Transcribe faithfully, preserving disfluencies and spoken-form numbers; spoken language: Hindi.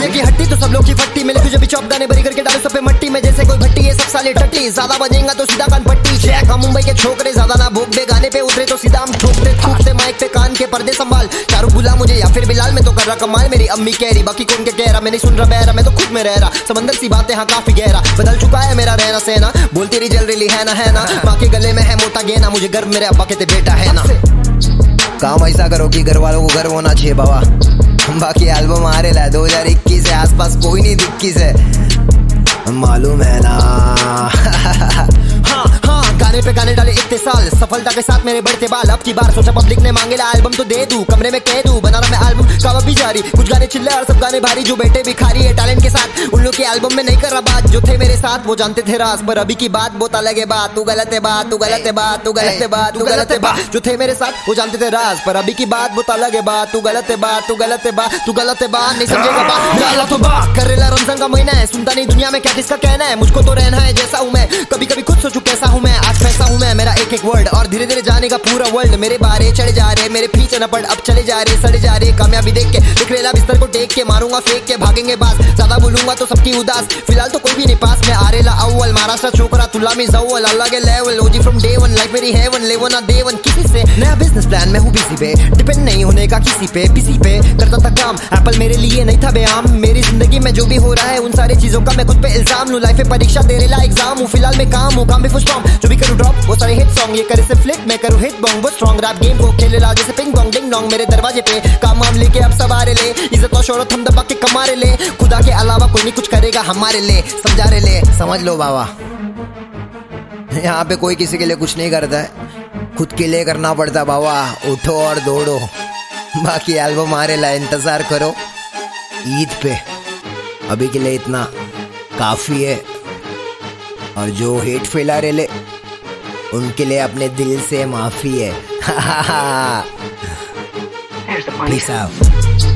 गले की हड्डी तो सब लोग की फट्टी, मिले तुझे भी चौप दाने भरी करके डालो सब पे मट्टी में जैसे कोई भट्टी, ये सब साले टट्टी, ज्यादा बजेगा तो सीधा कान पट्टी। चेक हम मुंबई के छोकरे ज्यादा ना भोग दे, गाने पे उतरे तो सीधा हम ठोकते थूकते, माइक पे कान के पर्दे संभाल, शाहरुख बुला मुझे या फिर बिलाल, मैं तो कर रहा कमाल, मेरी अम्मी कह रही बाकी कौन के कह रहा, मैं नहीं सुन रहा बहरा, मैं तो खुद में रह रहा, समंदर सी बातें हाँ काफी गहरा, बदल चुका है मेरा रहना सहना, बोलती रही जल रही है ना है ना, माँ के गले में है मोटा गेना, मुझे गर्व मेरे अब्बा कहते बेटा है ना। काम ऐसा करो कि घर वालों को गर्व होना चाहिए बाबा, बाकी एल्बम आ रहा है दो हजार इक्कीस है, आसपास कोई नहीं दिक्की से, मालूम है ना। हाँ हाँ गाने पे गाने डाले इतने साल, सफलता के साथ मेरे बढ़ते बाल, अब की बार सोचा पब्लिक ने मांगेला एल्बम तो दे दूं, कमरे में कह दूं बना रहा मैं एल्बम कावा भी जारी, कुछ गाने चिल्ले और सब गाने भारी, जो बेटे भिखारी है टैलेंट के साथ, उन लोग के एल्बम में नहीं कर रहा बात, जो थे मेरे साथ वो जानते थे राज, पर अभी की बात बहुत अलग है बात, तू गलत है बात, तू गलत है बात, तू गलत है बात, तू गलत है बात, जो थे मेरे साथ वो जानते थे राज, पर अभी की बात बहुत अलग है बात, तू गलत है बात, तू गलत है बात, तू गलत है बात, नहीं समझेगा बात, डाला तो बात करेला, रमजान का महीना है, सुनता नहीं दुनिया में क्या किसका कहना है, मुझको तो रहना है जैसा हूँ मैं, कभी कभी खुद सोचूं कैसा हूँ मैं, आज पैसा हूँ मैं, मेरा एक एक वर्ड और धीरे धीरे जाने का पूरा वर्ल्ड, मेरे बारे चढ़े जा रहे, मेरे पीछे न पड़, अब चले जा रहे, सड़े जा रहे, कामयाबी देख के दिख रेला बिस्तर को टेक के, मारूंगा फेंक के भागेंगे बास, ज्यादा बोलूंगा तो सबकी उदास, फिलहाल तो कोई भी नहीं पास में, आरेला अव्वल महाराष्ट्र छोकरा तुला में जव्वल, अलग level OG from day one, life मेरी हेवन, लेवो ना देवन किसी से, नया बिजनेस प्लान में हूँ बिजी पे, डिपेंड नहीं होने का किसी पे, किसी पे करता था काम, एप्पल मेरे लिए नहीं था बेआम, मेरी जिंदगी में जो भी हो रहा है उन सारी चीजों का मैं खुद पे इल्जाम लूं, लाइफ में परीक्षा तेरे ला एग्जाम हूँ, फिलहाल मैं काम हूँ, काम भी फुश जो भी करूँ ड्रॉप वो सारे हिट सॉन्ग, ये करे से फ्लिप मैं करूँ हिट बॉन्ग, वो स्ट्रॉन्ग रैप गेम को खेले ला जैसे पिंग बॉन्ग डिंग डोंग, मेरे दरवाजे पे काम वाम लेके अब सवारे ले, इज्जत और शोहरत हम दबा के कमारे ले, खुदा के अलावा कोई नहीं कुछ करेगा हमारे लिए, समझा रहे ले, समझ लो बाबा, यहाँ पे कोई किसी के लिए कुछ नहीं करता है, खुद के लिए करना पड़ता बाबा, उठो और दौड़ो, बाकी एल्बम आ रहा है इंतजार करो ईद पे, अभी के लिए इतना काफी है, और जो हेट फैला रहे ले उनके लिए अपने दिल से माफी है। Peace out.